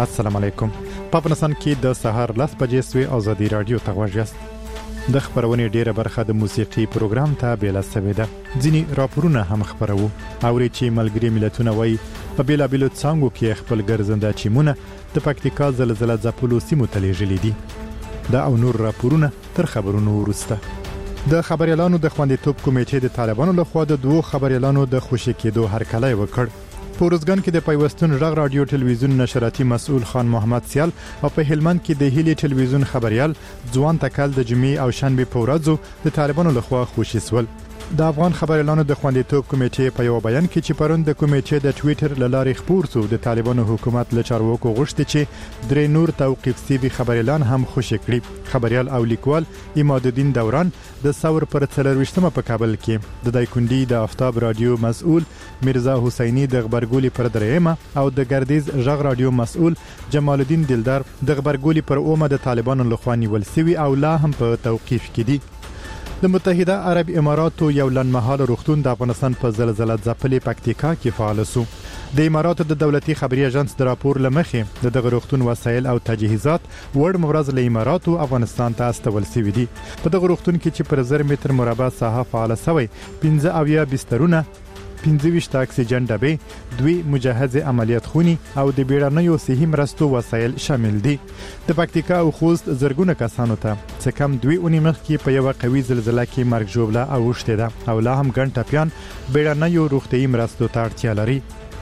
السلام علیکم. په افغانستان کې د سهار 10 بجې سوی ازادي رادیو ته غوږیاست. د خبرونې ډیره برخه د موسیقي پروګرام ته بیل سوي ده. ځینی راپورونه هم خبرو او چې ملګری ملتونه وایي په بیلابیلو څنګهو کې خپل ګرځنده چیمونه د پکتیکا زلزلہ ځپلو سیمو ته لیږلي دي. دا او نور راپورونه تر خبرونو وروسته. د خبريالانو د خوندیتوب کمیټې د طالبانو لخوا د دوه خبريالانو د خوشی کېدو هرکلی وکړ. پورزګان کې د پیوستون غږ رادیو ټلویزیون نشراتي مسؤل خان محمد سیال او په هلمند کې د هیلي ټلویزیون خبريال ځوان تکل د جمعې او شنبه په ورځو د طالبانو لخوا خوشی سول. د افغان خبريالانو د خوندیتوب کمیټې په یو بیان کې چې پرون د کمیټې د ټوئیټر لارې خبر شو د طالبانو حکومت له چارواکو غوښتي چې درې نور توقيف سوي خبريالان هم خوشی کړي. خبريال او لیکوال اماد الدین دوران د ثور پر 23مه په کابل کې د دایکندي د آفتاب رادیو مسؤل میرزا حسینی د خبرګولي پر 3مه او د ګردیز غږ رادیو مسؤل جمال الدین دلدار د خبرګولي پر 9مه د طالبانو لخوا نیول سوي او لا هم په توقيف کې دي. د متحده عرب اماراتو یو لنډمهاله روغتون د افغانستان په زلزلہ ځپلې پکتیکا کې فعال شو. د اماراتو د دولتي خبري اژانس د راپور لمخې د دغه روغتون وسایل او تجهیزات وړ مورز له اماراتو افغانستان ته استول شوي دي. په دغه روغتون کې چې پر 1000 متر مربع ساحه فعال شوی 15 بسترونه 25 اکسیجن ډبې 2 مجهز عملیات خونی او د بیړنیو صحي مرستو وسایل شامل دي. د پکتیکا او خوست زرګونه کسانو ته څه کم 2 اونۍ مخکې په یو قوي زلزلہ کې مرګ ژوبله اوښته ده او لا هم ګڼ ټپيان بیړنیو روغتيایي مرستو ته اړتیا لري.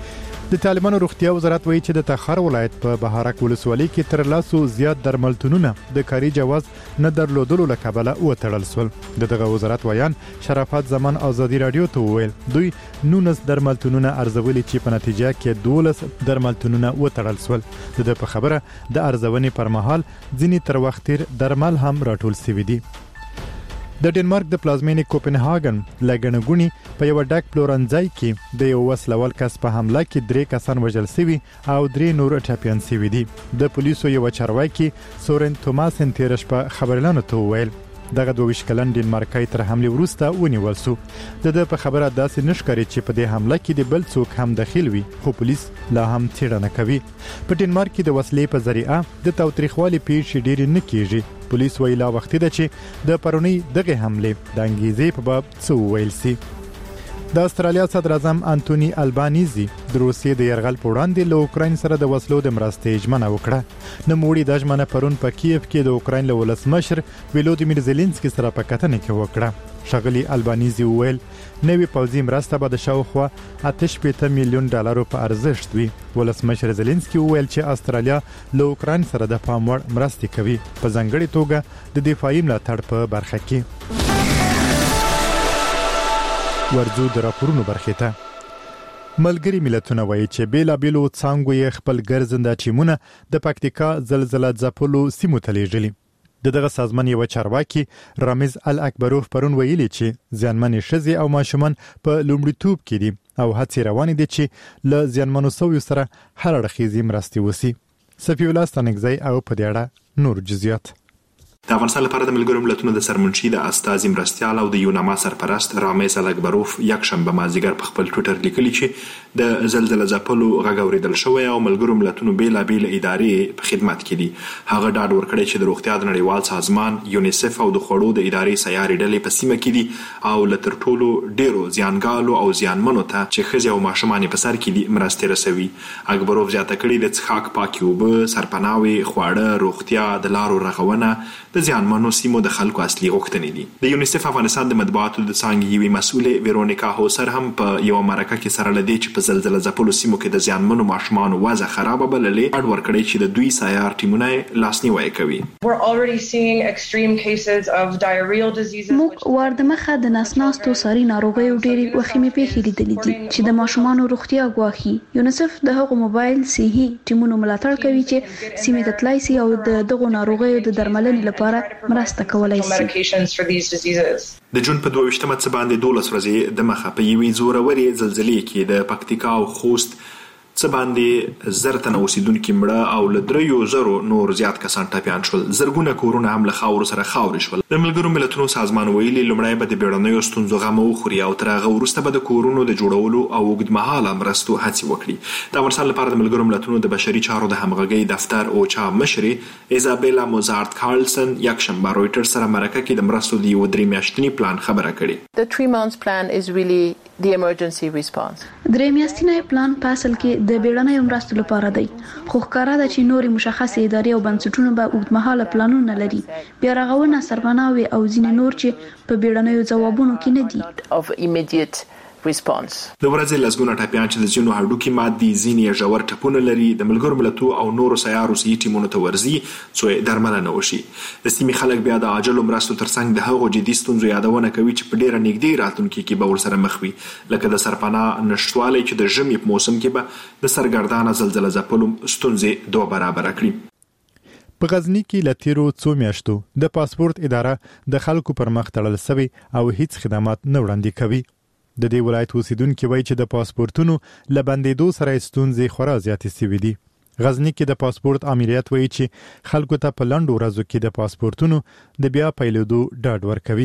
د طالبانو روغتیا وزارت وایي چې د تخار ولایت په بهارک ولسوالۍ کې تر لاسو زیات درملتونونه د کاري جواز نه درلودلو له کبله وتړل شول. دغه وزارت وایان شرافت زمان ازادي رادیو ته وویل دوی 19 درملتونونه ارزولي چې په نتیجه کې 12 درملتونونه وتړل شول. د په خبره د ارزونې پر مهال ځینی تر وخت تیر درمل هم راټول شوي دي. د ډنمارک د پلازمینې کوپنهاګن لګنګونی په یو ډک پلورنځای کې د یو وسلوال کس په حمله کې 3 کسان وژل شوي او 3 نور ټپيان شوي دي. د پولیسو یو چارواکي سورن توماس انترش په خبرلانو ته وویل دغه 22 کلن ډنمارکای تر حمله وروسته ونیول شو. د په خبره داسې نشکري چې په دې حمله کې د بل څوک هم دخیل وي خو پولیس لا هم څېړنه کوي. په ډنمارک کې د وسلې په ذریعہ د تاوتریخوالي پیښې ډېر نه کیږي. پولیس ویلا وخت ده چې د پرونی دغه حمله د انګیزې په باب څه ویل سي. د استرالیا صدر اعظم انټونی البانیزي د روسیې د يرغل په وړاندې له اوکراین سره د وسلو د مرستې ژمنه وکړه. نوموړي د ژمنه پرون په کیف کې د اوکراین له ولسمشر ولودیمیر زيلنسکي سره په کتنه کې وکړه. شغلی البانیزي ویل نوې پوځي مرسته به د شاوخوا 8 میلیون ډالر په ارزښت وي. ولسمشر زيلنسکي ویل چې استرالیا له اوکراین سره د پام وړ مرستې کوي په ځانګړي توګه د دفاعي ملاتړ په برخه کې. ورځو د راپورونو برخه ته ملګری ملتونه وایي چې بیلابیلو څنګهو یې خپل ګرځنده چیمونه د پکتیکا زلزلہ ځپلو سیمو ته لیږلي. دغه سازمان یو چارواکي رامز الاکبروف پرون ویلي چې ځانمنې ښځې او ماشومان په لومړیتوب کې دي او هڅې روانې دي چې له ځانمنو سویو سره هر اړخیزې مرستې وسی. صفی الله ستانکزی او په دې اړه نور جزئیات. د افغانستان لپاره د ملګرو ملتونو د سرمنشي د استازي مرستيال او د یوناما سرپرست رامز الاکبروف یکشنبه مازیګر په خپل ټوئیټر لیکلي چې د زلزلہ ځپلو غږ اوریدل شوی او ملګرو ملتونو بیلابیل ادارې په خدمت کې دي. هغه ډاډ ورکړی چې د روغتیا د نړیوال سازمان یونیسف او د خوړو د ادارې سیاري ډلې په سیمه کې دي او لتر ټولو ډیرو زیانګالو او زیانمنو ته چې ښځې او ماشومان په سر کې دي مرستې رسوي. اکبروف زیاته کړې د څښاک پاکي اوبه، سرپناوي، خواړه، روغتیا، د لارو رغونه د زیانمنو سیمو د خلکو اصلي غوښتنې دي. د یونیسف افغانستان د مطبوعاتو د څانګې یوې مسؤلې ویرونیکا هوسر هم په یو مرکه کې سره لدی چې په زلزلہ ځپلو سیمو کې د زیانمنو ماشومانو وضع خراب بللې اډ ورکړی چې د دوی سایار ټیمونه لاسنیوي کوي. موږ واردمخه د نسناستو ساري ناروغیو ډېری وخیمې پیښې لیدلې دي چې د ماشومانو روغتیا ګواښي. یونیسف د هغو موبایل صحي ټیمونو ملاتړ کوي چې سیمې ته تلای شي او د دغو ناروغیو د درملنې لپاره مرسته کولای شي. د جون په 22مه څه باندې 12 ورځې د مخه په یوې زورورې زلزلې کې د پکتیکا او خوست څه باندې زرتن اوسیدونکو مړه او له 3,000 نور زیات کسان ټپيان شول. زرګونه کورونه هم له خاورو سره خاورې شول. د ملګرو ملتونو سازمان ویلي لومړی به د بیړنیو ستونزو غم وخوري او تر هغه وروسته به د کورونو د جوړولو او اوږدمهاله مرستو هڅې وکړي. د افغانستان لپاره د ملګرو ملتونو د بشري چارو د همغږۍ دفتر اوچا مشري ایزابیلا موزارت کارلسن یکشنبه رويټرز سره مرکه کې د مرستو د 3 میاشتنی پلان خبره کړې. The 3 months plan is really the emergency response. 3 میاشتنی پلان په اصل کې د بیړنیو مرستو لپاره دی. خو ښکارا ده چې نوري مشخصې ادارې او بنسټونه به اوږدمهاله پلانونه لري. بیا رغونه سربناوي او ځینې نور چې په بیړنیو ځوابونو کې نه دي. Of immediate response. د ورځې لسګونه ټپيان چې د ځینو هډوکي مات دي، ځینې ژور ټپونه لري، د ملګرو ملتونو او نورو سیارو صحي ټیمونو ته ورځي څو درملنه وشي. د سیمې خلک بیا د عاجلو مرستو ترڅنګ د هغو جدي ستونزو یادونه کوي چې په ډیره نږدې راتلونکي کې به ورسره مخ وي، لکه د سرپناه نشټوالی چې د ژمي په موسم کې به د سرګردانه زلزلې ځپلو ستونزې 2 برابر کړي. په غزنی کې لتیرو 2 میاشتو د پاسپورت اداره د خلکو پر مخ تړل شوی او هیڅ خدمات نه وړاندې کوي. د دې ولایت اوسیدونکو وایي چې د پاسپورتونو لبندېدو سره ستونزې خورا زیاتې شوې دي. غزنی کې د پاسپورت امریت وایي چې خلکو ته په لنډو ورځو کې د پاسپورتونو د بیا پیلېدو ډاډ ورکوي.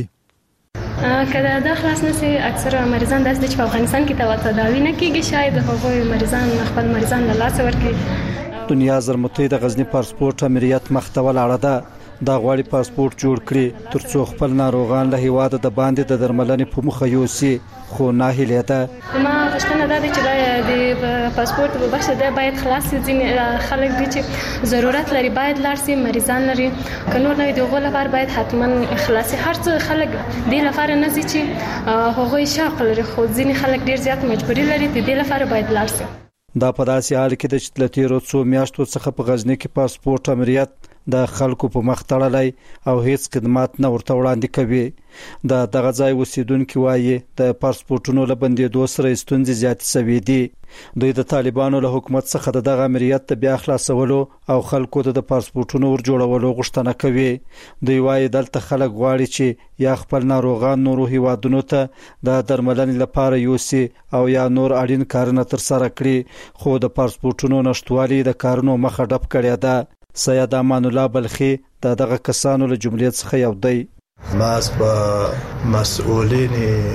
کله دا خلاص نشي اکثره مریضان داسې چې په افغانستان کې تداوی نه کیږي، شاید هغوی مریضان خپل مریضان له لاسه ورکړي. دنیا زرمتي د غزنی پاسپورت امریت مختول اړه ده. دا غواړي پاسپورت جوړ کړي ترڅو خپل ناروغان له هیواده د باندې د درملنې په مخه یوسي، خو ناهیله ده. ما غوښتنه ده چې د پاسپورت په بخش ده باید خلاص ځینې خلک دي چې ضرورت لري باید لاړ شي، مریضان لري، کنور نه دی غو لپاره باید حتما خلاصي. هر څه خلک دی لپاره نه ځي چې هغوی شوق لري، خو ځینې خلک ډیر زیات مجبوري لري چې دی لپاره باید لاړ شي. دا په داسې حال کې د چتلتیرو 2 میاشتو څخه په غزنی کې پاسپورت امریت د خلکو په مخ تړلای او هیڅ خدمات نه ورته وړاندې کوي. دغه ځای اوسیدونکو وایي د پاسپورتونو لبندېدو سره ستونزې زیاتې شوې دي. دوی د طالبانو له حکومت څخه دغه امریت ته بیا خلاصولو او خلکو ته د پاسپورتونو ور جوړولو غوښتنه کوي. دوی وایي دلته خلک غواړي چې یا خپل ناروغان نورو هیوادونو ته د درملنې لپاره یوسي او یا نور اړین کارونه تر سره کړي، خو د پاسپورتونو نشټوالي د کارونو مخه ډب کړې ده. سید امان الله بلخي دغه کسانو له جملې څخه یو دی. ما با مسئولین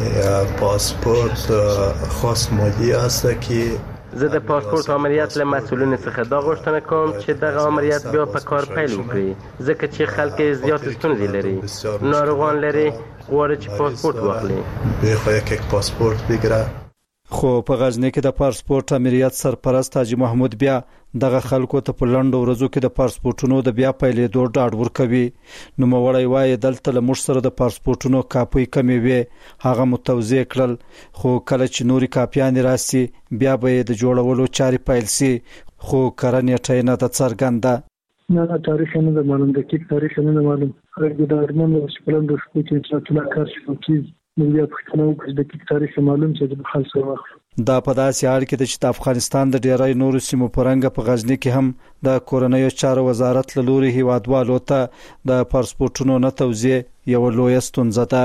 پاسپورت خاص مالی است که زه د پاسپورت عملیات له مسئولین څخه دا غوښتنه کوم چې دغه عملیات بیا په کار پیل وکړي، ځکه چې خلک زیات ستونزې لري، ناروغان لري، غواړي چې پاسپورت واخلي. بخواد یک پاسپورت بگیره. خو په غزنی کې د پاسپورت امریت سرپرست حاجی محمود بیا دغه خلکو ته په لنډو ورځو کې د پاسپورتونو د بیا پیلېدو ډاډ ورکوي. نو موړی وایي دلته له موږ سره د پاسپورتونو کاپي کمې وي، هغه متوزیع کړل، خو کله چې نوري کاپیان راسي بیا به د جوړولو چاري پیل سي، خو کرنې ټینه د څرګنده نه تاریخ نه د معلوم د کې تاریخ نه معلوم هغه د ارمان د شپلند د شپو چې څه کار شو کیږي نو په خپل وخت د کې تاریخ معلوم چې د خلص وخت دا په داسې حال کې چې د افغانستان د ډیری نورو سیمو پرنګ په غزنی کې هم د کورنیو چارو وزارت له لوري هیوادوالو ته د پاسپورتونو نه توزیع یو لوی ستونزه ده.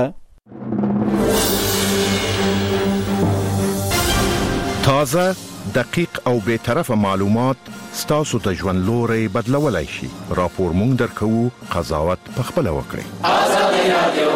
تازه، دقیق او به طرفه معلومات ستاسو د ژوند لوري بدلولای شي. راپور مونږ درکو، قضاوت په خپل وکړئ. آزادي رادیو.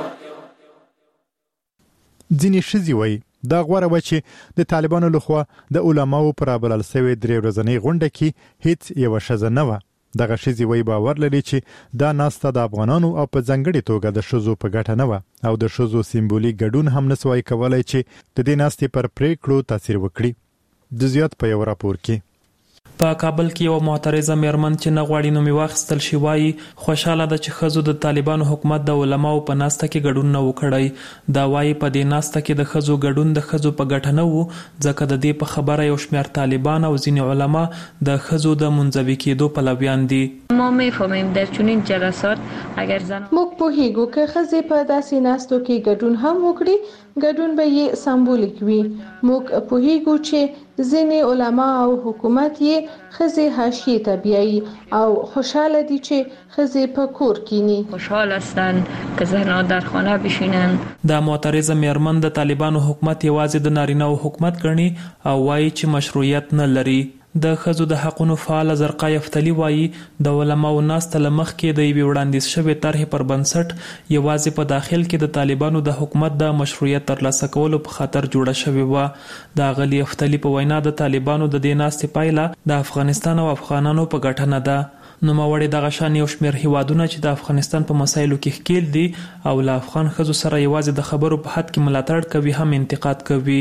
ځینې ښځې وایي دا غوړه و چې د طالبانو لخوا د علماو پر بلل شوی 3 ورځنۍ غونډه کې هیڅ یو ښځه نه و. دغه ښځې وایي باور لري چې دا ناسته د افغانانو او په ځانګړې توګه د ښځو په ګټه نه و او د ښځو سیمبولیک ګډون هم نسوای کولای چې د دې ناستې پر پریکړو تاثیر وکړي. د زیات په یو راپور کې په کابل کې یو معترضه میرمن چې نه غواړي نومي واخیستل شي وایي خوشاله ده چې ښځو د طالبانو حکومت د علماو په ناسته کې ګډون نه وکړی. دا وایي په دې ناسته کې د ښځو ګډون د ښځو په ګټه نه وو، ځکه د دې په خبره یو شمېر طالبان او ځینې علما د ښځو د منځوي کېدو پلویان دي. ما میفهمیم در چنین جلسات اگر زن موږ پوهیږو که ښځې په داسې ناستو کې ګډون هم وکړي ګډون به یې سمبولیک وي. موږ پوهیږو چې ځینې علما او حکومت یې ښځې حاشیې ته بیایي او خوشحاله دي چې ښځې په کور کینی. خوشحال هستن که زنها در خانه بشینن. دا معترضه میرمن د طالبانو حکومت یوازې د نارینه حکومت ګڼي او وایي چې مشروعیت نه لري. د ښځو د حقونو فعال زرقا یفتلی وایي د علماو ناسته له مخکې د یوې وړاندیز شوې طرحې پر بنسټ یوازې په داخل کې د طالبانو د حکومت د مشروعیت ترلاسه کولو په خاطر جوړه شوې وه. د اغلي یفتلی په وینا د طالبانو د دې ناستې پایله د افغانستان او افغانانو په ګټه نه ده. نوموړي دغه شان یو شمېر هیوادونه چې د افغانستان په مسایلو کې ښکیل دي او له افغان ښځو سره یوازې د خبرو په حد کې ملاتړ کوي هم انتقاد کوي.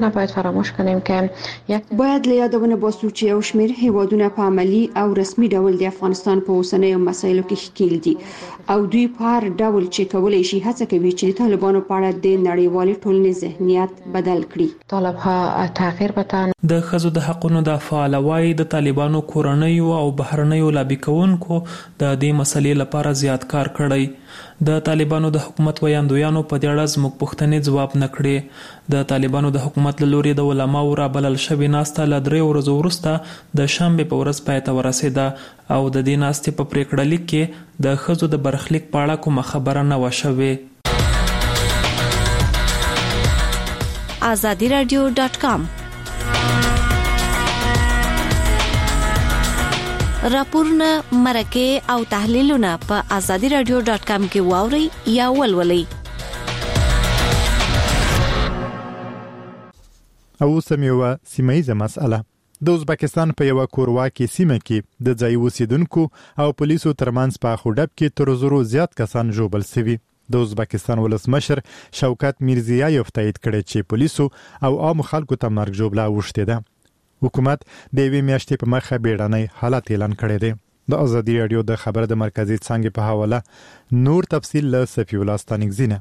باید له یاده ونباسو چې یو شمېر هیوادونه په عملي او رسمي ډول د افغانستان په اوسنیو مسایلو کې ښکیل دي او دوی په هر ډول چې کولی شي هڅه کوي چې د طالبانو په اړه د نړیوالې ټولنې ذهنیت بدل کړي. طالبها تغییر بدن. د ښځو د حقونو د فعال وایي د طالبانو کورنیو او بهرنیو لابي کوونکو د دې مسلې لپاره زیات کار کړی. د طالبانو د حکومت ویاندویانو په دې اړه زموږ پوښتنې ځواب نه کړې. د طالبانو د حکومت له لوري د علماو رابلل شوې ناسته له 3 ورځو وروسته د شنبې په ورځ پای ته ورسېده او د دې ناستې په پریکړه لیک کې د ښځو د برخلیک په اړه کومه خبره نه وه شوې. azadiradio.com راپورونه، مرکې او تحلیلونه په azadiradio.com کې واورئ یا ولولئ. او سم یو سیمایي مسأله د ازبکستان په یو کورواکي سیمه کې د ځای اوسیدونکو او پولیسو ترمنځ په خودب کې تر زرو زیات کسان ژوبل شوي. د ازبکستان ولسمشر شوکت میرزیایف تایید کړی چې پولیسو او عام خلکو ته مرګ ژوبله اوښتې ده. حکومت د یوې میاشتې په مخه بیړنی حالت اعلان کړی دی. د ازادي رادیو د خبر د مرکزی څنګه په حواله نور تفصیل له صفی الله ستانګزینه.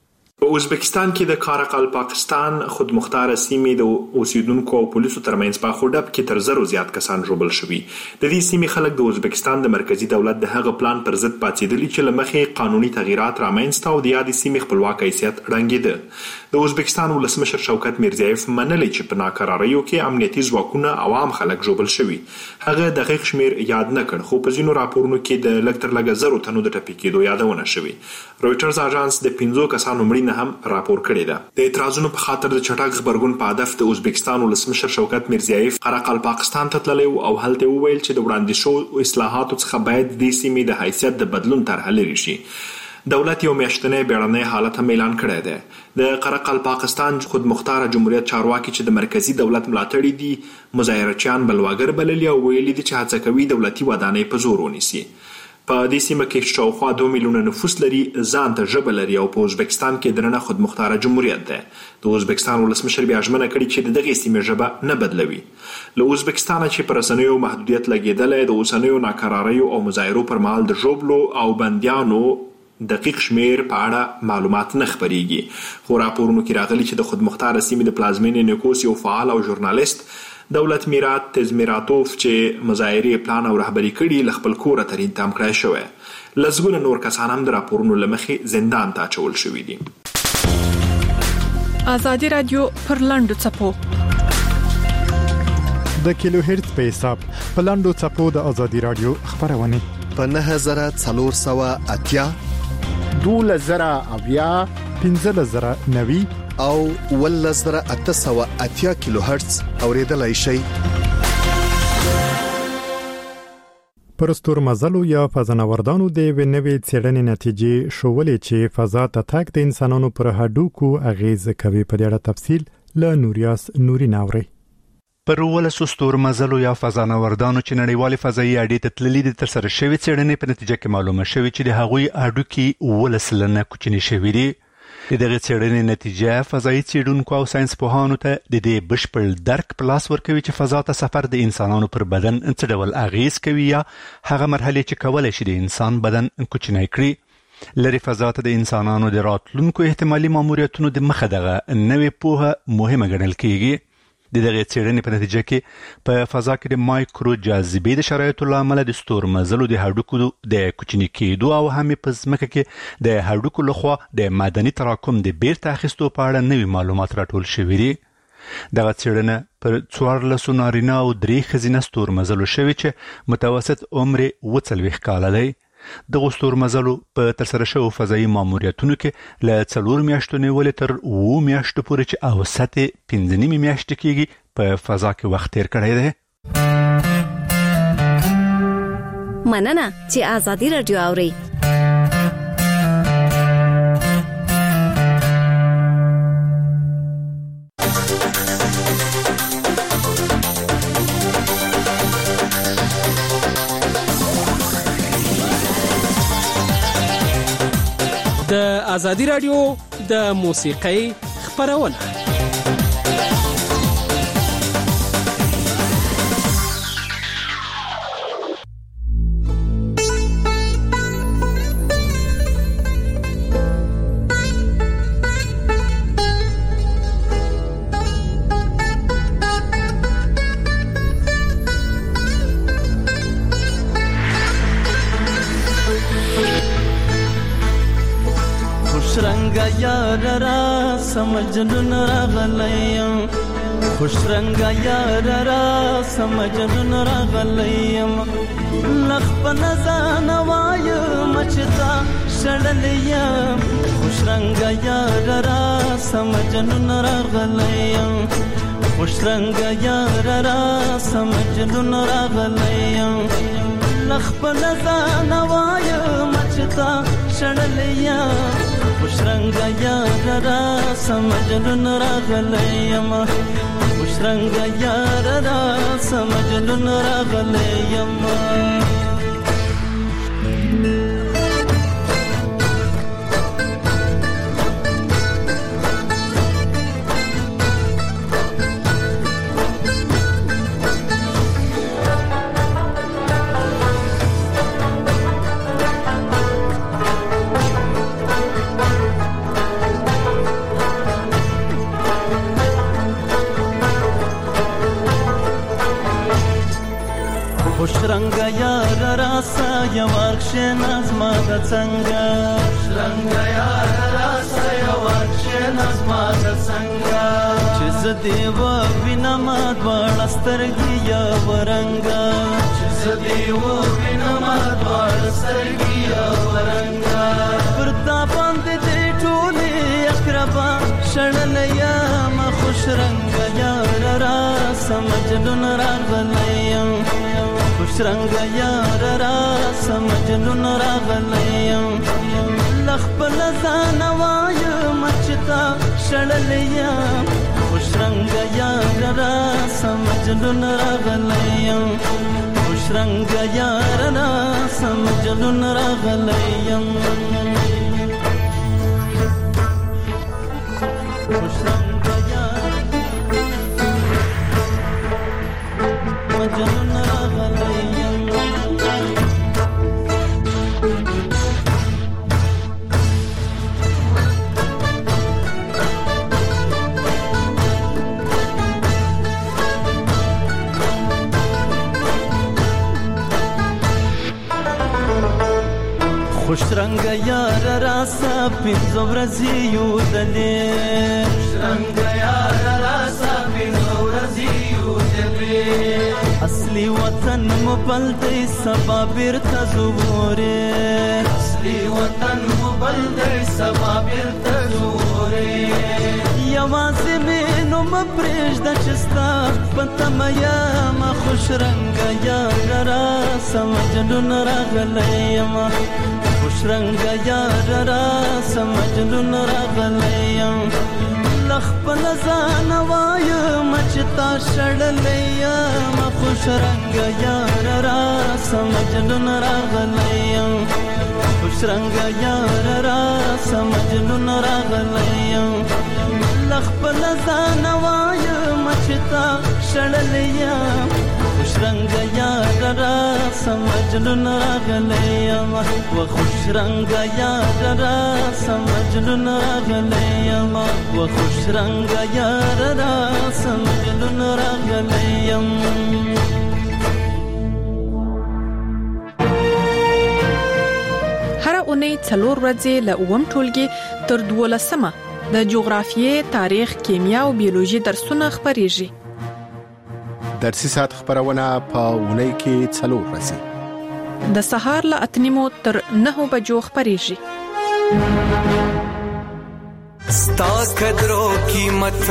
په ازبکستان کې د کارقل پاکستان خودمختار سیمې د اوسیدونکو او پولیسو ترمنځ په خودب کې تر زرو زیات کسان ژوبل شوي. د دې سیمې خلک د ازبکستان د مرکزی دولت د هغه پلان پر ضد پاتېدلي چې له مخې قانوني تغییرات رامنځته او د یادې سیمې خپلواک حیثیت ړنګېده. د ازبکستان ولسمشر شوکت میرزیایف منلي چې په ناکراریو کې امنیتي ځواکونه او عام خلک ژوبل شوي. هغه دقیق شمیر یاد نه کړ خو په ځینو راپورونو کې د لږ تر لږه زرو تنو د ټپي کېدو یادونه شوې. رویټرز اژانس د 15 کسانو مړینه هم راپور کړی ده. د اعتراضونو په خاطر د چټک خبرګون په هدف د ازبکستان ولسمشر شوکت میرزیایف قرقل پاکستان ته تللی او هلته وویل چې د وړاندې شوو اصلاحاتو څخه باید د سیمې د حیثیت د بدلون طرحه لري شي. دولت یو میاشتنی بیړنی حالت هم اعلان کړی دی. د قرقل پاکستان خودمختار جمهوریت چارواکي چې د مرکزی دولت ملاتړي دي مظاهرچیان بلواګر بللي او ویلي دي چې هڅه کوي دولتي ودانۍ په زور ونیسي. په دې سیمه کې شاوخوا 2 میلیونه نفوس لري، ځان ته ژبه لري او په ازبکستان کې درنه خودمختار جمهوریت ده. د ازبکستان ولسمشر بیا ژمنه کړې چې د دغې سیمې ژبه نه بدلوي. له ازبکستان چې پر رسنیو محدودیت لګېدلی د اوسنیو ناکراریو او مظاهرو پر مهال د ژوبلو او بندیانو دقیق شمیر په اړه معلومات نه خپرېږي. خو راپورونو کې راغلي چې د خودمختار سیمې د پلازمینې نیکوس یو فعال او ژورنالیست دولت میرات تزمیراتوف چې مظاهرې پلان او رهبري کړي له خپل کوره تر انتقام کړای شوی. لسګونه نور کسان هم د راپورونو له مخې زندان ته اچول شوي دي. ازادي رادیو پر لاندو څپو د کیلو هرتز په حساب په لاندو څپو د ازادي رادیو خبرونه په 9480 2000 1590 او 1880 کیلو هرتز اوریدلای شي. پرستور مزلو یا فضانوردانو د نوې څېړنې نتیجې شولې چې فضا ته تګ د انسانانو پر هډوکو اغیز کوي. په دې اړه تفصیل له نوریاس نوري ناوري. پر ولسو ستور مزلو یا فضانوردانو چې نړیوال فضایي اډې ته تللي دي تر سره شوی څېړنې په نتیجه کې معلومه شوی چې د هغوی هډوکي ولسلنه کوچني شوی دي. د دغه څېړنې نتیجه فضایي څېړونکو او ساينس پوهانو ته د دې بشپړ درک په لاس ورکوي چې فضا ته سفر د انسانانو پر بدن څه ډول اغیز کوي یا هغه مرحله چې کولای شي د انسان بدن کوچنی کړي. لری فضا ته د انسانانو د راتلونکو احتمالي ماموریتونو د مخه دغه نوې پوهه مهمه ګڼل کیږي. د دغه څېړنې په نتیجه کې په فضا کې د مایکرو جاذبې د شرایطو له امله د ستور مزلو د هډوکو د کوچني کېدو او هم په ځمکه کې د هډوکو لخوا د معدني تراکم د بیرته اخیستو په اړه نوي معلومات راټول شوي دي. دغه څېړنه پر 14 نارینه او 3 ښځینه ستورمزلو شوې چې متوسط عمر 40 کاله دی. دغه ستورمزلو په ترسره شوو فضایي ماموریتونو کې له 4 میاشتو نیولې تر 7 میاشتو پورې چې اوسط 15 میاشتې کېږي په فضا کې وخت تیر کړی دی. مننه چې آزادي رادیو اوري. د آزادي رادیو د موسیقۍ خبرونه. سمجنون راغلیم خوش رنگا یار را سمجنون راغلیم لخ په نزان وایم چتا شړلیم خوش رنگا یار را سمجنون راغلیم خوش رنگا یار را سمجنون راغلیم لخ په نزان وایم چتا شړلیم خوش رنگا یار را سمجنون راغلیم خوش رنگا یار را سمجنون راغلیم. خوش رنگا یار راسا یوارکشن از ما د څنګه خوش رنگا یار راسا یوارکشن از ما د څنګه چې زدی و وینم دوړ سترګي یا ورنګا چې زدی و وینم دوړ سترګي یا ورنګا پرتا باندې دې ټولې اقربا شړلیا ما خوش رنگا یار راسا مجنون راغلیم خوش رنگا یار را سمجنون راغلیم لخ په لزان وایم چتا شړلیم خوش رنگا یار را سمجنون راغلیم خوش رنگا یار را سمجنون راغلیم خوش رنگا یار مجنون خوش رنگا یار راسا پینځو ورځې یو دلې خوش رنگا یار راسا پینځو ورځې یو دلې اصلي وطن مبل دی سبا بیرته زوره اصلي وطن مبل دی سبا بیرته زوره یوازې مې نو مپرېږده چې ستا په تمه یم خوش رنگا یار راسا مجنون راغلیم خوش رنگا یار را سمجنون راغلیم لخ په لزان وایم چتا شړلیم خوش رنگا یار را سمجنون راغلیم خوش رنگا یار را سمجنون راغلیم لخ په لزان وایم چتا شړلیم خوش رنگا یار را سمجنون راغلیم و خوش رنگا یار را سمجنون راغلیم و خوش رنگا یار را سمجنون راغلیم. هر اونۍ 4 ورځې له اوم ټولګي تر 12مه د جغرافیې، تاریخ، کیمیا او بیولوژي درسونه خبريږي. درسي ساعت خبرونه په اونۍ کې 4 ورځې د سهار له 8:30 تر 9 بجو خبريږي. ستا قدرو قیمت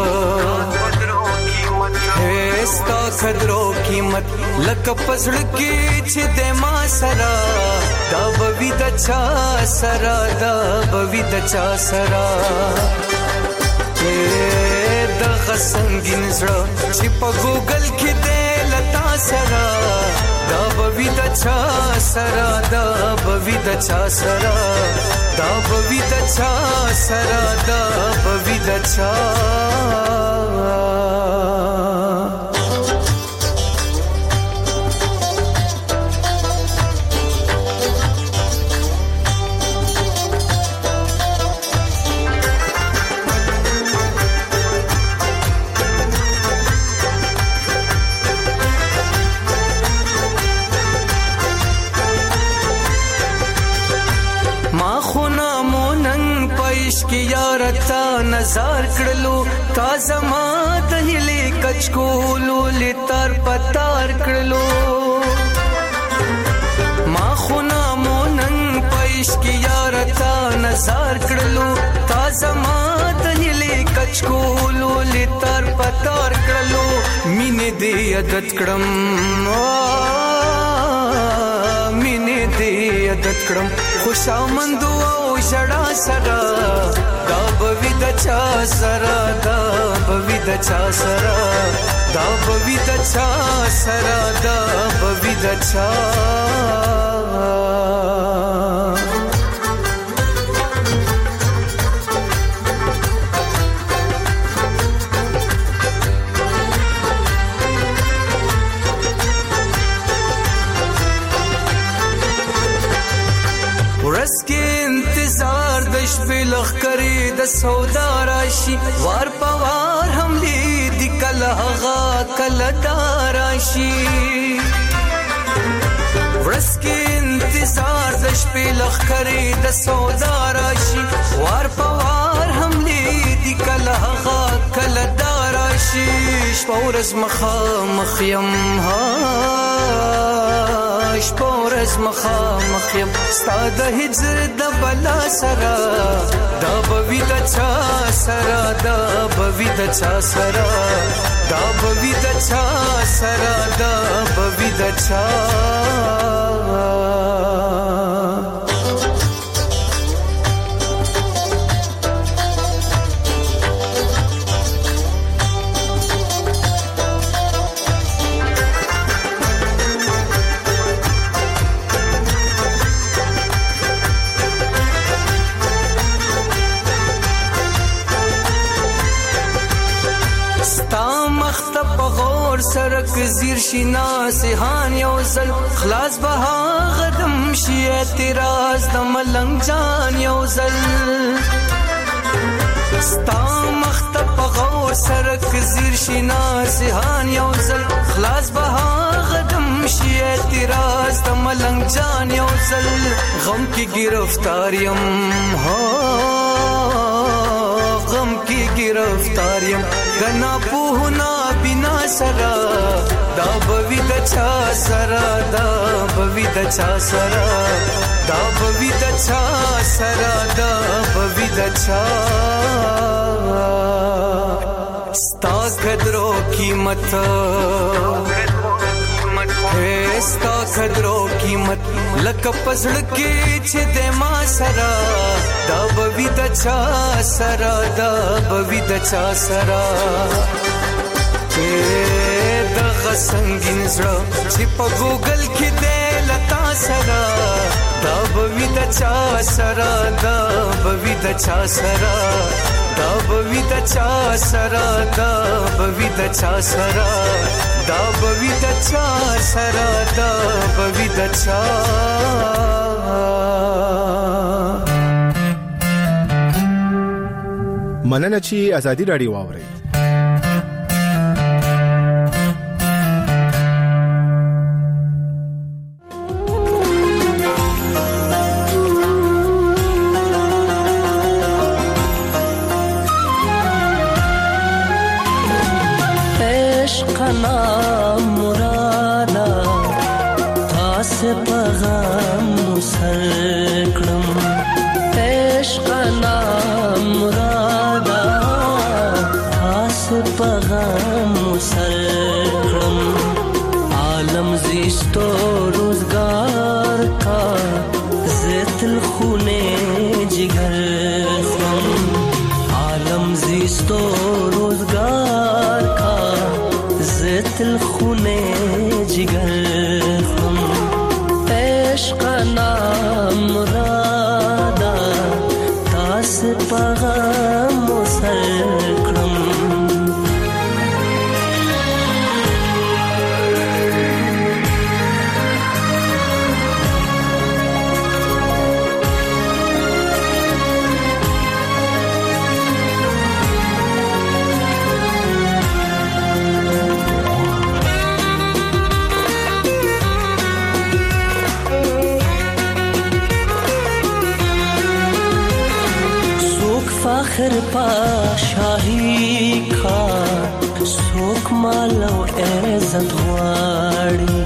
ہے ستا قدرو قیمت لکه پزړ کې چې د ما سره دا بوي د چا سره دا بوي د چا سره د غسنګین زړه چې په ګوګل کې د لتا سره دا بوي د چا سره دا بوي د چا سره دا بوي د چا سره دا بوي د چا کی یارتا نظر کړلو تا زما د هلي کچکولو لتر پتار کړلو ما خنا مونن پېش کی یارتا نظر کړلو تا زما د هلي کچکولو لتر پتار کړلو مینه دې عادت کړم مینه دې عادت کړم خوشامندو شړا سره دا بوي د چا سره دا بوي د چا سره دا بوي د چا سره دا بوي د چا لخ کری د سودا راشي وار پوار هم دې د کلهغه کلداراشي ورس کې انتظار د شپې لخ کری د سودا راشي وار پوار هم دې د کلهغه کلداراشي شپورز مخیم ها شپورز مخیم ستاد هجر د بلا سره دا بوي د چا سره دا بوي د چا سره دا بوي د چا سره دا بوي د چا سرک زیر شینا سهان یوزل خلاص بها غدم شی اعتراض د ملنګ جان یوزل ستا مختب غور سرک زیر شینا سهان یوزل خلاص بها غدم شی اعتراض د ملنګ جان یوزل غم کی گرفتاریم ها غم کی گرفتاریم غنا پوهنا بنا سرا دا بوي د چا سرا دا بوي د چا سرا دا بوي د چا سرا دا بوي د چا ستا قدرو قیمت ہے ستا قدرو قیمت لکه پزړ کې چې د ما سرا دا بوي د چا سرا دا بوي د چا سرا د غسنګین زړه چې په ګوګل کې د لتا سره دا بوي د چا سره دا بوي د چا سره دا بوي د چا سره دا بوي د چا سره دا بوي د چا سره دا بوي د چا مننه چې ازادي رادیو واوري نام مرادا تاسو پیغام سر کړم عشق نام مرادا تاسو پیغام سر کړم عالم زیستو روزگار کا زیت الخونه جگر عالم زیستو روزگار کا زیت الخونه جگر عشق نام مرادا تاس پیغام سر کړم فخر پا شاہی کا سوک مالو عزت غواړي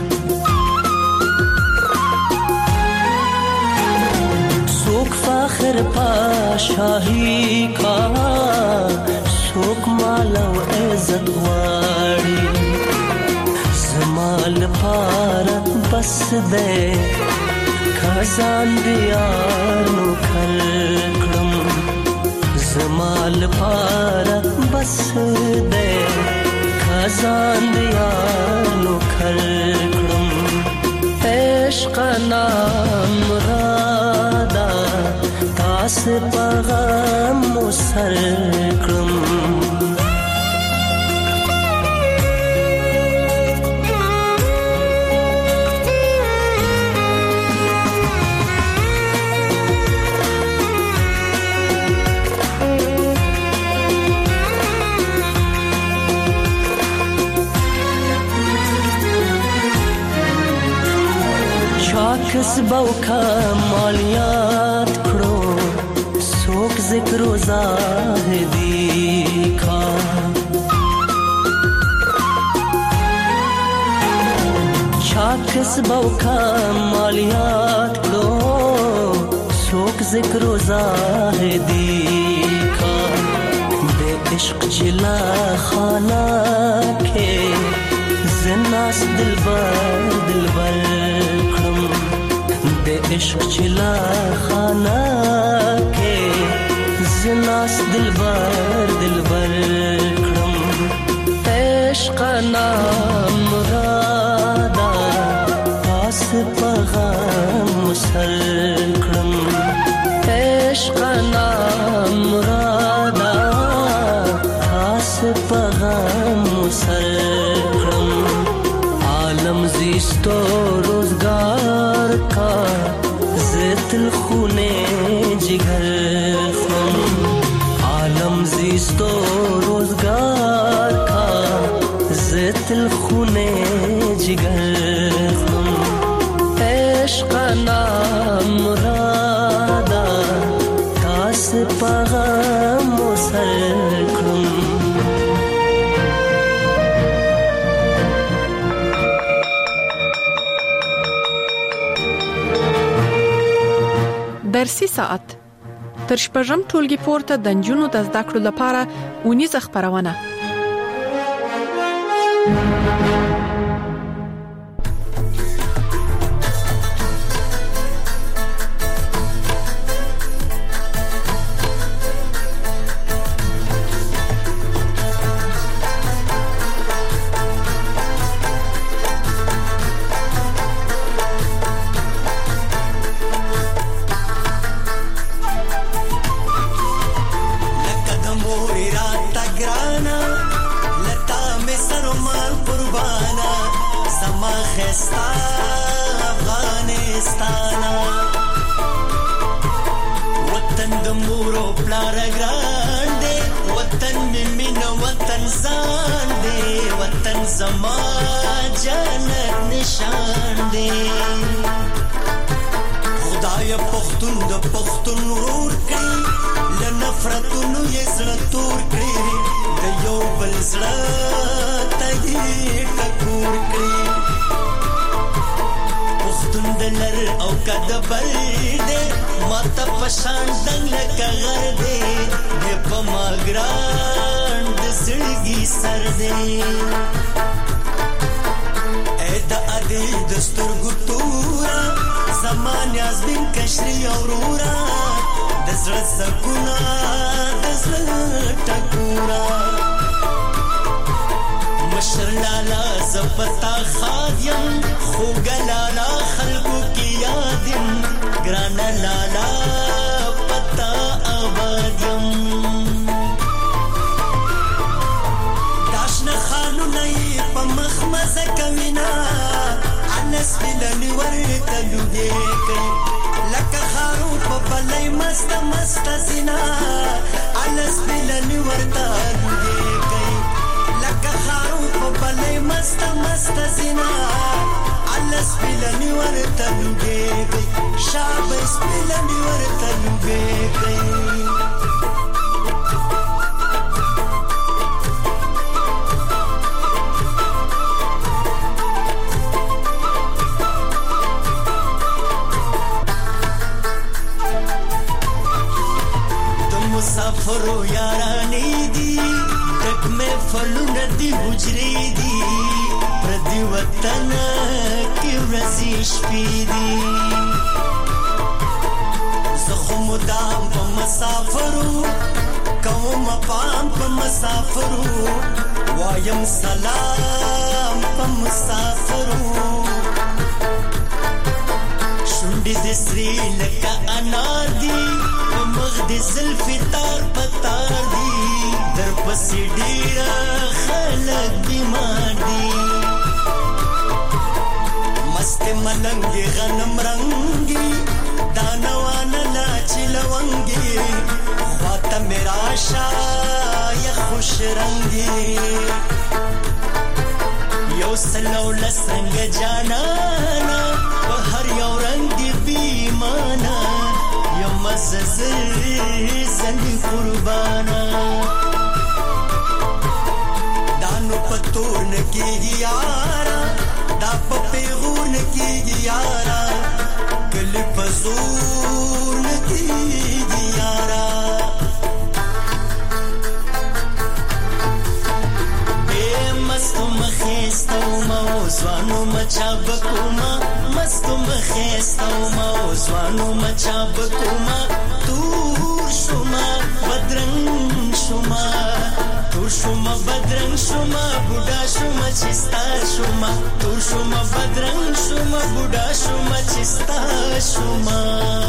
سوک فخر پا شاہی کا سوک مالو عزت غواړي زمال پارت بس دے خزان دیار نو کړم زمال پارا بس دے خزان دیانو کھرکڑم عشق نام مرادا تاس پیغام سر کړم کسبو کا مالیات کړو څوک ذکر و زاهدی کا چا کسبو کا مالیات کړو څوک ذکر و زاهدی کا بے عشق چلا خانہ کے زناس دلبر دے عشق چلا خانہ کے زناس دلبر کړم عشق نام مرادا تاس پیغام سر کړم عشق نام مرادا تاس پیغام سر کړم عالم زیستو روزگار کا زیت الخونه جگر عالم زیستو روزگار کا زیت الخونه جگر عشق نام مرادا تاس پیغام سر کړم درسي ساعت تر شپږم ټولګي پورته د نجونو د زده کړو لپاره اونیزه خبرونه نفرتونو یې زړه تور کړی د یو بل زړه ته جوړ کړی پښتون دلر او کدبر دې ماته پشان دنګ لکه غر دې په ماګران د سړګي سر دې اې د ادي دستور ګتورا زمان یازبین کشری اورورا د زړه سکونا د زړه ټکورا مشر لالا زپتا خادیم خوګلالا خلقو کی یادیم ګران لالا پتا آبادیم داشن خانو نئی په مخمزه کوینا انس بلنی ورته لوګي کوي لکه خارو په بلای مست مست زینا انس بلنی ورته لوګي کوي لکه خارو په بلای مست مست زینا انس بلنی ورته لوګي کوي شابس بلنی ورته لوګي کوي مسافرو یارانی دی تک میں فلون دی حجری دی پردی وطن کی رزیش پی دی زخم دام پا مسافرو قوم پام پا مسافرو وایم سلام پا مسافرو شنڈی دی سری لکا انار دی مغد زلفی تار پتار دی در پسی ڈیرا خلق بیمار دی مست ملنگی غنم رنگی دانوانا لاچی لونگی خواتا میرا شای خوش رنگی یو سلو لسرنگ جانانا و هر یو رنگی بیمانا زندی قربانا دانو پتور نکی گیارا دا پپیغور نکی گیارا گل پزور نکی گیارا بے مستو مخیستو موزوانو مچا بکوما مستو مخیستو موزوانو مچا بکوما تور شما بدرنگ شما تور شما بدرنگ شما بودا شما چستا شما تور شما بدرنگ شما بودا شما چستا شما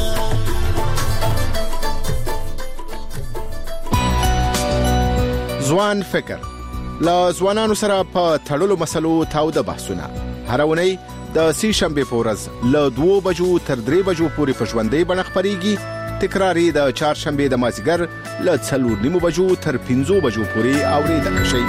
ځوان فکر لا ځوانانو سره په تړلو مسلو تاوده بحثونه هر اونۍ د سی شنبه په ورځ له 2 بجو تر 3 بجو پورې په ژوندۍ بڼه خپرېږي تکراری د چهارشنبه د مازیګر له 4:30 بجو تر 5 بجو پورې اوریدل شي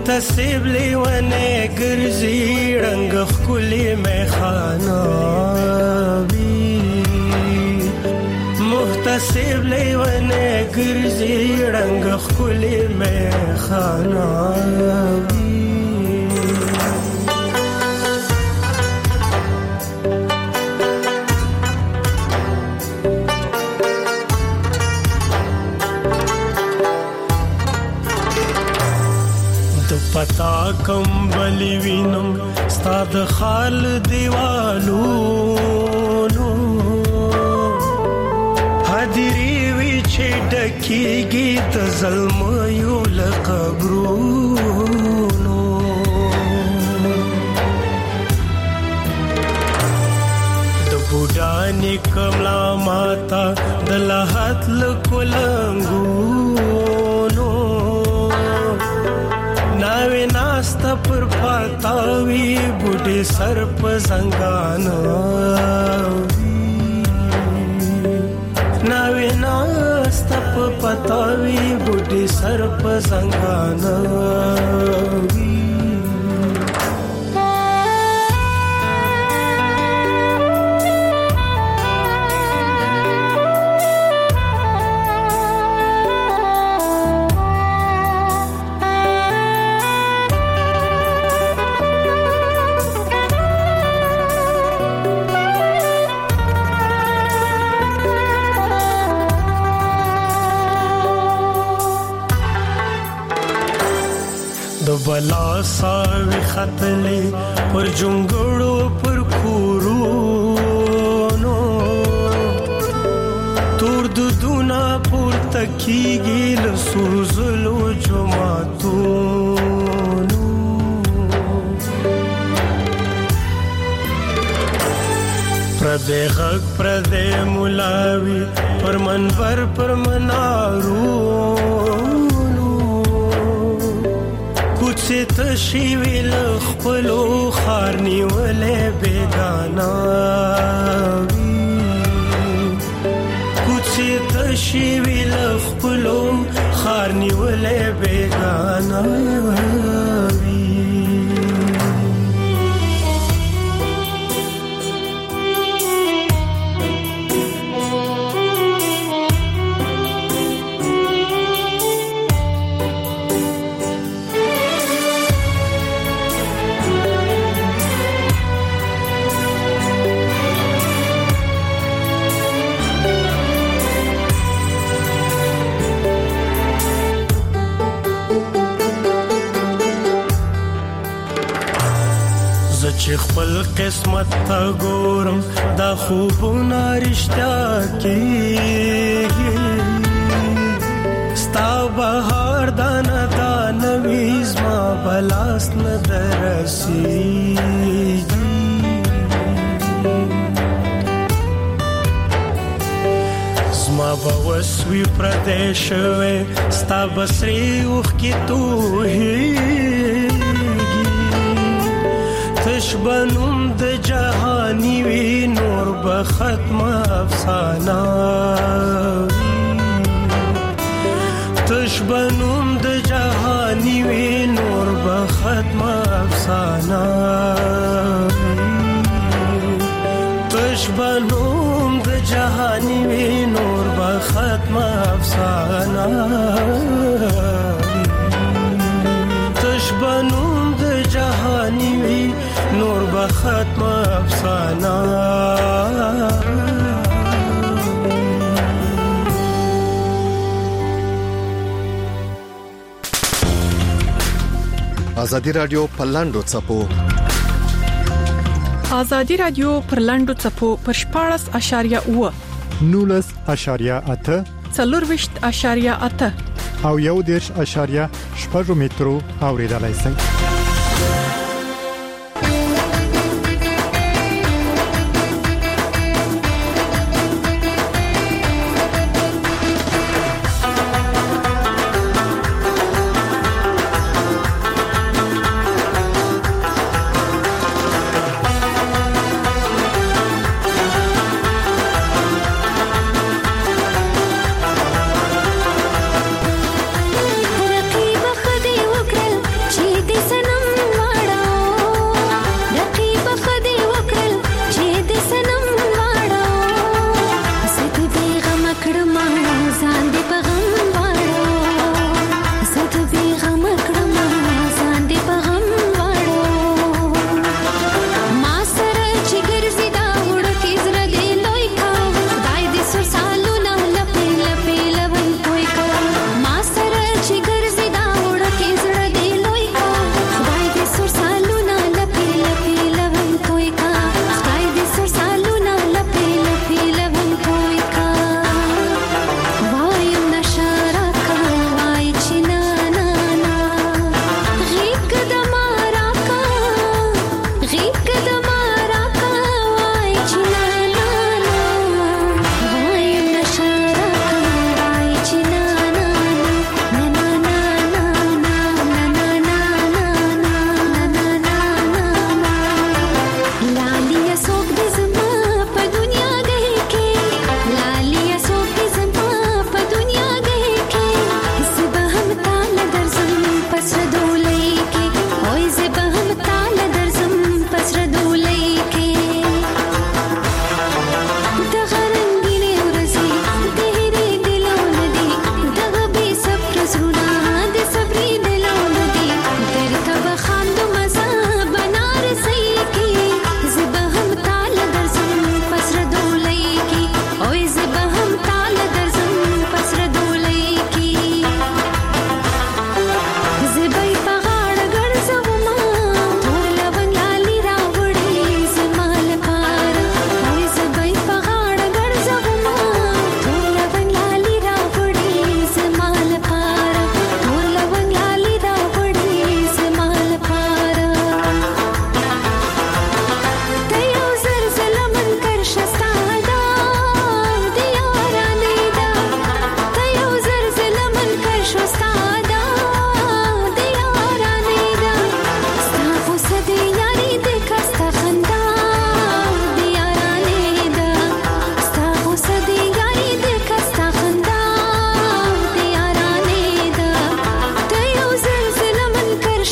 محتسب لیونه ګرځي رنگ خولي میخانه وي محتسب لیونه ګرځي رنگ خولي میخانه وي پتا کمبلی وینم ستاد خال دیوالو حاضری وی چې ډکیږي د ظلم یو لقبرونو د بوډانی کملا ماتا د لحد لکولنګو ناوی ناستا پر پاتاوی بوډی سر په زنګانو ناوی ناستا په پاتاوی بوډی سر په زنګانو بلا ساوی خطلی پر جنگڑو پر کورونو تور دودونا پر تکیگی لسوزلو جماعتونو پردے غق پردے ملاوی پر منبر پر منارو سے تشیوی لخپلو خارنی ولے بیگانا کچھ سے تشیوی لخپلو خارنی ولے بیگانا چې خپل قسمت ته ګورم دا خوبونه رښتیا کېږي ستا بهار دانه دانه وي زما بلاس نه درسېږي زما به وس وي پردی شوی ستا به سرې اوښکې تویېږي تشبنم د جهانی وی نور به ختم افسانه تشبنم د جهانی وی نور به ختم افسانه تشبنم د جهانی وی نور به ختم افسانه تشبنم د جهانی وی نور به ختم افسانه ازادي رادیو پرلاندو چپو ازادي رادیو پرلاندو چپو پر 14.8 19.8 40.8 او 1.8 مترو اوریدلای شئ رقیب خدای وکړ چې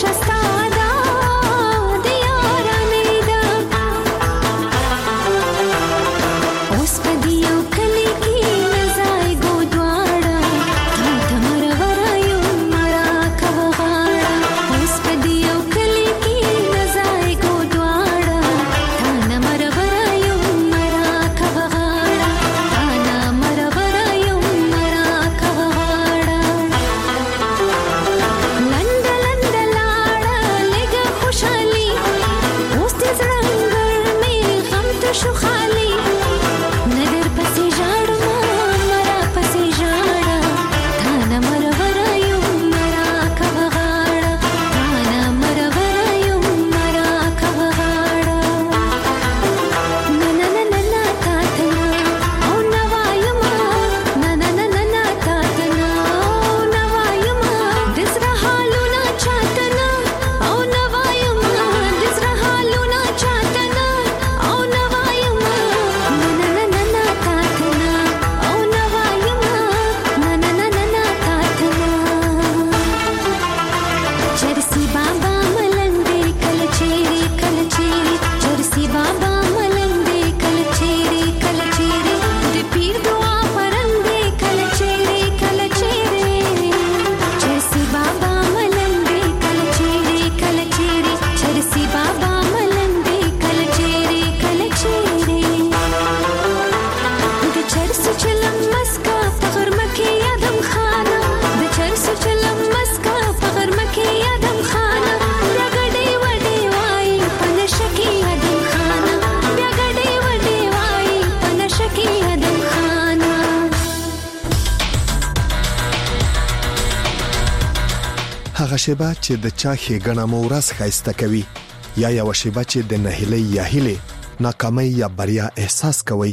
هغه شیبه چې د چا ښېګڼه مو ورځ ښایسته کوي یا یو شیبه چې د نهیلۍ یا هیلې ناکامۍ یا بریا احساس کوي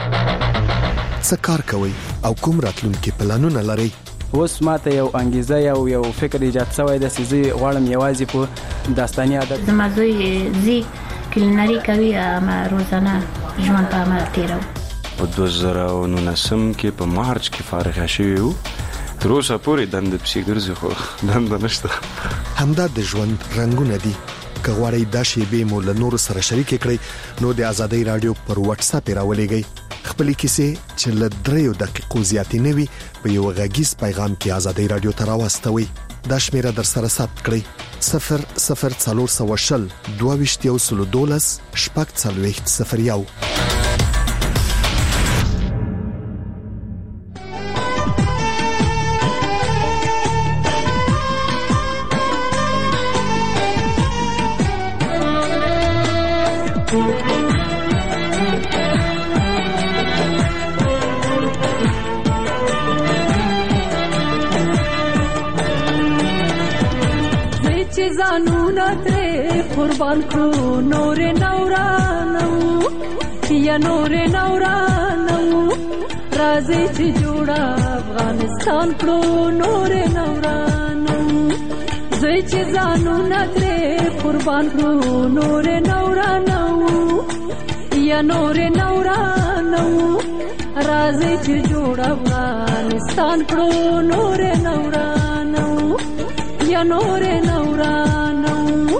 څه کار کوي او کوم راتلونکي پلانونه لري اوس ماته یو انګیزه یو فکر ایجاد شوی د سيزي غواړم یوازې په داستاني عادت زمازوی زی کلینری کوي ما روزانه ژوند په عمل تیرو په 2019 کې په مارچ کې فارغ شوی وو تر اوسه پورې دند پسې ګرځي خو دند نشته همدا د ژوند رنگونه دي که غواړئ دا شیبې مو له نور سره شریک کړئ نو د آزادۍ رادیو پر واتس اپ راولېږئ خپل کیسې چې له 3 دقیقو زیاتې نه وي په یو غږیز پیغام کې آزادۍ رادیو ته راوستوئ دا شمیره در سره ثبت کړئ 00420 22 شپږ 01 قربان کړو نور نورانو یا نور نورانو راځي چې جوړه افغانستان کړو نور نورانو زوی چې ځانو نکړې قربان کړو نور نورانو یا نور نورانو راځي چې جوړه افغانستان کړو نور نورانو یا نور نورانو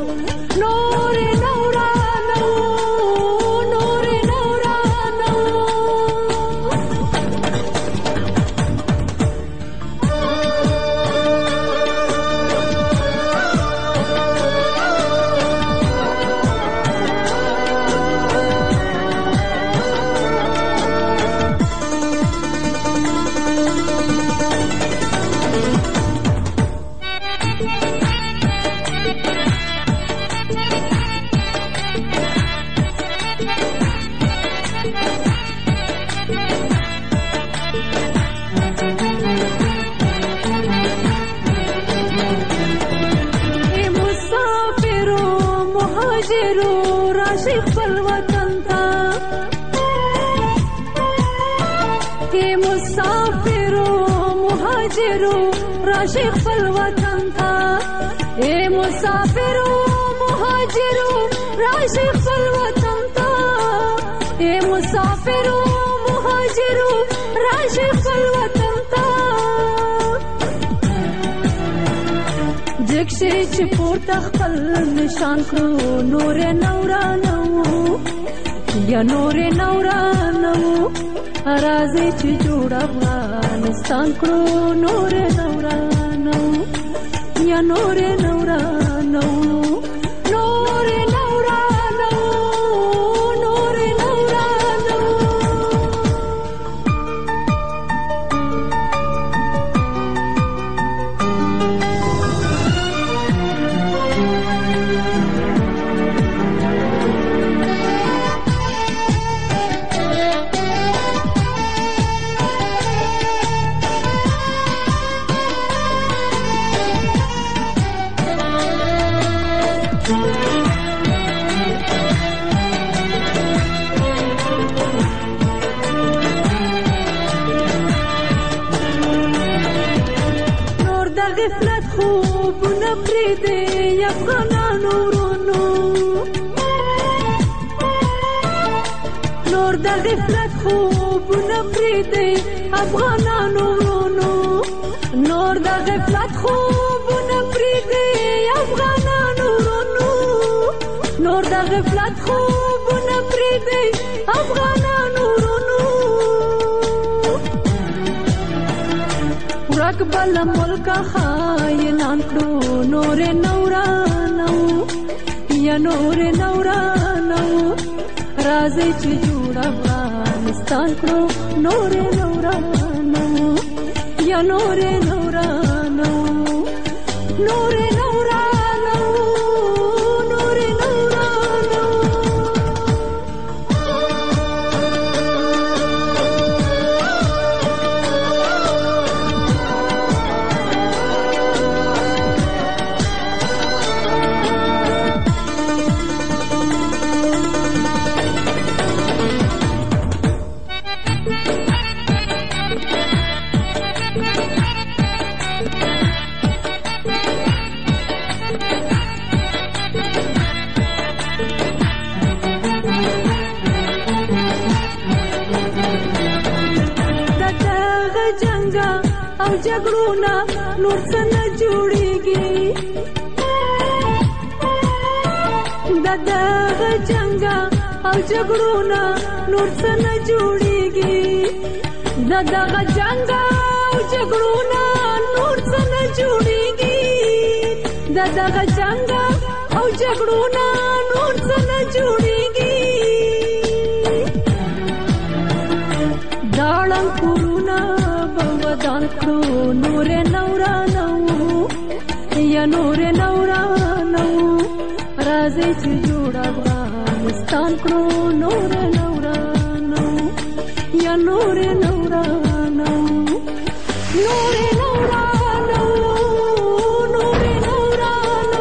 راشي خپل وطن ته اے مسافرو مهاجرو راشي خپل وطن ته اے مسافرو مهاجرو راشي خپل وطن ته جګ راځي چې پورته خپل نشان کړو نور نورانو یا نور نورانو راځي چې جوړ افغانستان کړو نور نورانو یا نور نورانو نور نورانو نور نورانو غفلت خوبونه پرېږدي افغانانو ورونو نور د غفلت خوبونه پرېږدي افغانانو ورونو نور د غفلت خوبونه پرېږدي افغانانو ورونو نور د غفلت خوبونه پرېږدي افغانانو ورونو ورک بل ملک خاینان کړو نور نورانو یا نور نورانو راځي چې جوړ افغانستان کړو نور نورانو یا نور نورانو نور نورانو نور نورانو او جګړونه نور څه نه جوړېږي د دغه جنګ او جګړونه نور څه نه جوړېږي د دغه جنګ او جګړونه نور څه نه جوړېږي د دغه جنګ او جګړونه نور څه نه جوړېږي داړم کورونه ودان کړو نور نورانو یا نور نورانو راځي چې جوړ افغانستان کړو نور نورانو یا نور نورانو نور نورانو نور نورانو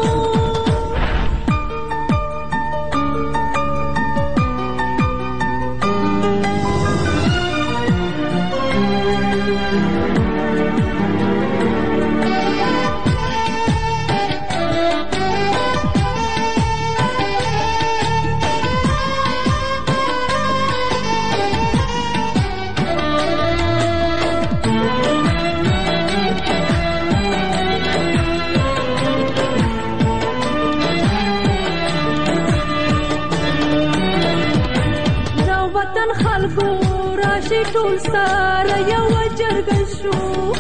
خلکو راشي ټول سره یو جرګه شو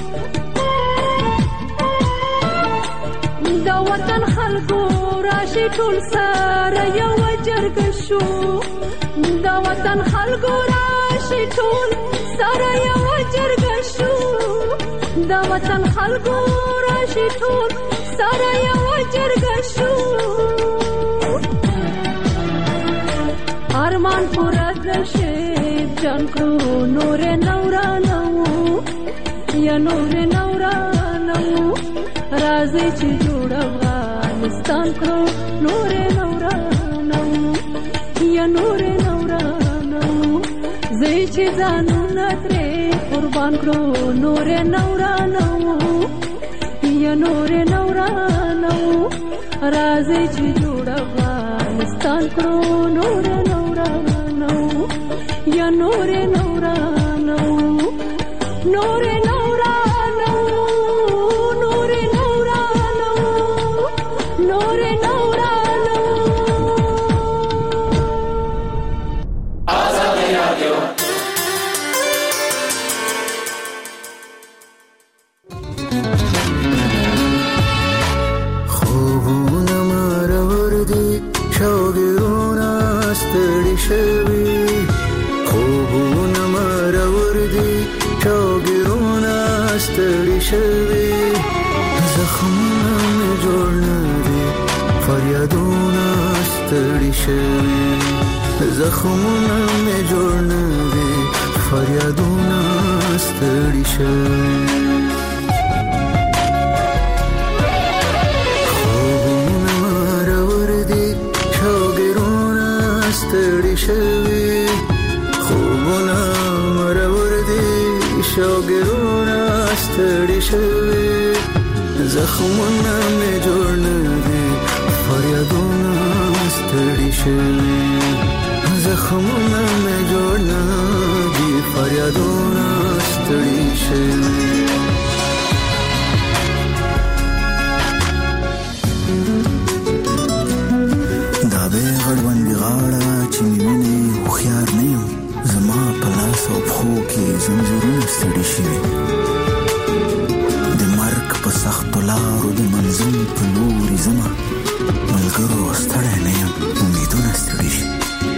د وطن خلکو راشي ټول سره یو جرګه شو د وطن خلکو راشي ټول سره یو جرګه شو د وطن خلکو راشي ټول سره یو جرګه شو ارمان پورا شیب جان کړو نور نورانو یا نور نورانو راځي چې جوړ افغانستان کړو نور نورانو یا نور نورانو زه چې ځانونه ترې قربان کړو نور نورانو یا نور نورانو راځي چې جوړ افغانستان کړو نور نورانو یا نور نورانو نور نورانو نور نورانو شوي خوبونه مرور دي شوګرونه ستړي شوي زخمونه مې جوړ نه دي فریادونه ستړي شوي زخمونه مې جوړ نه دي فریادونه ستړي شوي شوي خوبونه مرور دي شوګرونه ستړي شوي زخمونه مې جوړ نه دي فریادونه ستړي شوي زخمونه مې جوړ نه دي فریادونه ستړي شوي دا به غړوند غاړه چې مینه خوخيار نه یم زما په لاس او پخو کې زنجیرونه ستړي شوي د مرګ په سختو لارو د منزل په لوري زما ملګرو ستړی نه یم امیدونه ستړي شي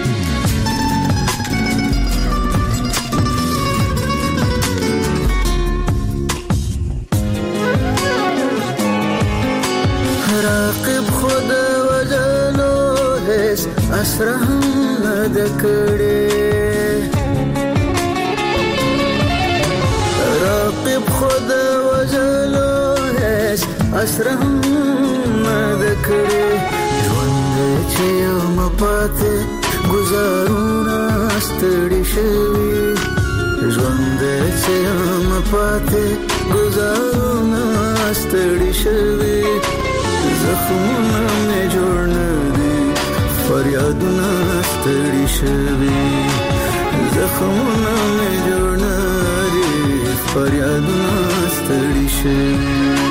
راقب خود وجلو هیڅ اسره هم نه ده کړې راقب خود وجلو هیڅ اسره هم نه ده کړې ژوند چې یم پاتې ګزارونه ستړي شوي ژوند چې یم پاتې ګزارونه ستړي شوي زخمونه مې جوړ نه دي فریادونه ستړي شوي زخمونه مې جوړ نه دي فریادونه ستړي شوي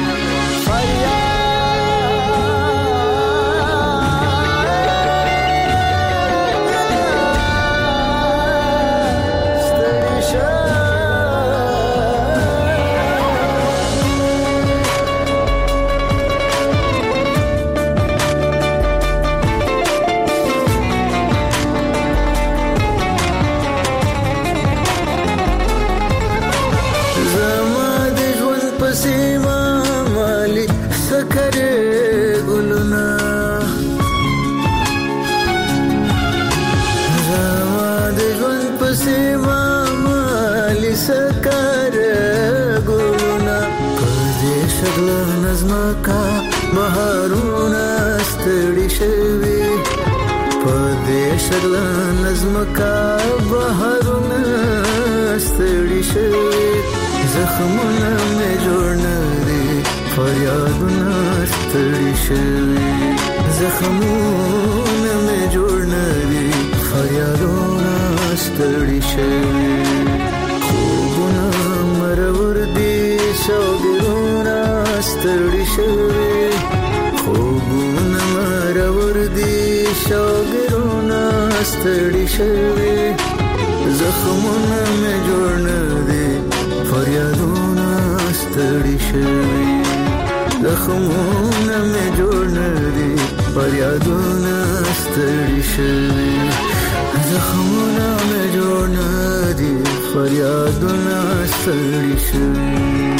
بهارونه ستړي شوي په دې شغله نظمکا بهارونه ستړي شوي زخمونه مې جوړ نه دي فریادونه ستړي شوي زخمونه مې جوړ نه دي فریادونه ستړي شوي خوبونه مرور دي شوګرونه ستړي شوي خوبونه مرور دي شوګرونه ستړي شوي زخمونه مې جوړ نه دي فریادونه ستړي شوي زخمونه مې جوړ نه دي فریادونه ستړي شوي زخمونه مې جوړ نه دي فریادونه ستړي شوي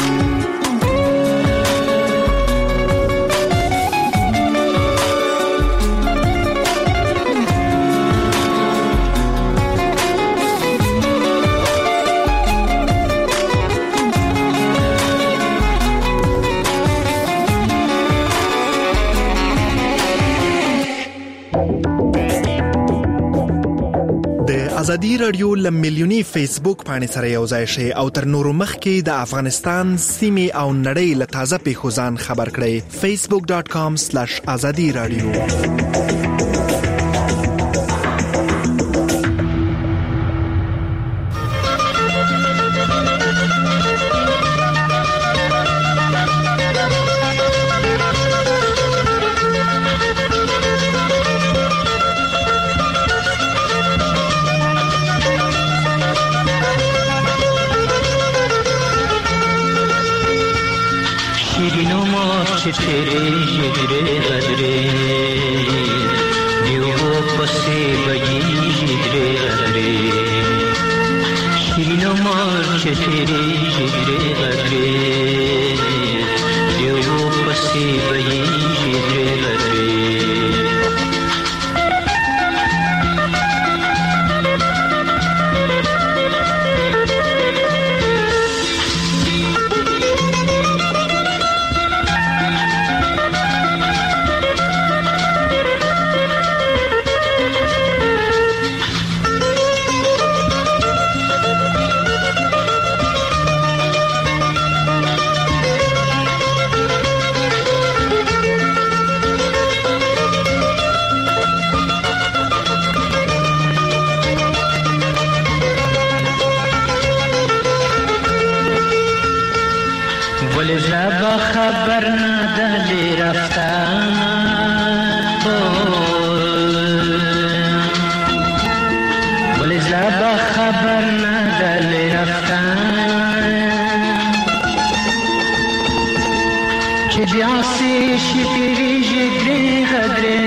ازادي رادیو لملیونی فیسبوک باندې سره یو ځای شي او تر نورو مخکې د افغانستان سیمه او نړۍ له تازه پیښو ځان خبر کړئ facebook.com/azadi radio तेरे हिजरे गजरे दियो पसे बजी تیریږي درې غدرې یو پسې بهیږي درې غدرې خبر نداری رفتن ولی زبا خبر نداری رفتن که بیاسی شیری جگری غدره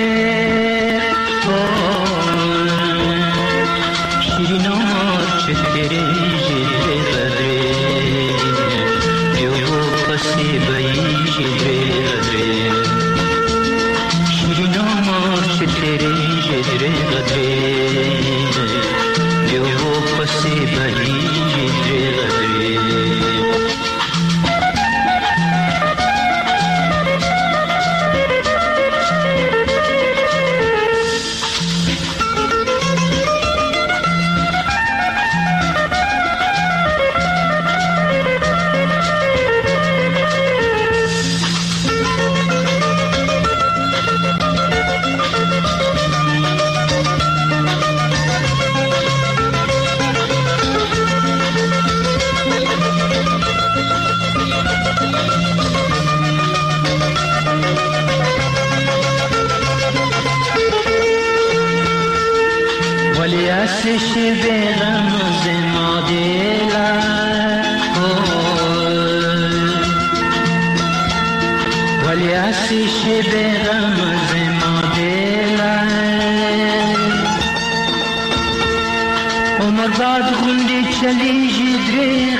شیرین آمار چه تیری جگری غدره پسی باییشی درې غدرې شیرین عمر چې تیریږي درې غدرې یو پسې باییشي درې غدرې آتش بیغم ما دلا ولی آتش بیغم ما دلا عمر بعد غندی چلی جدری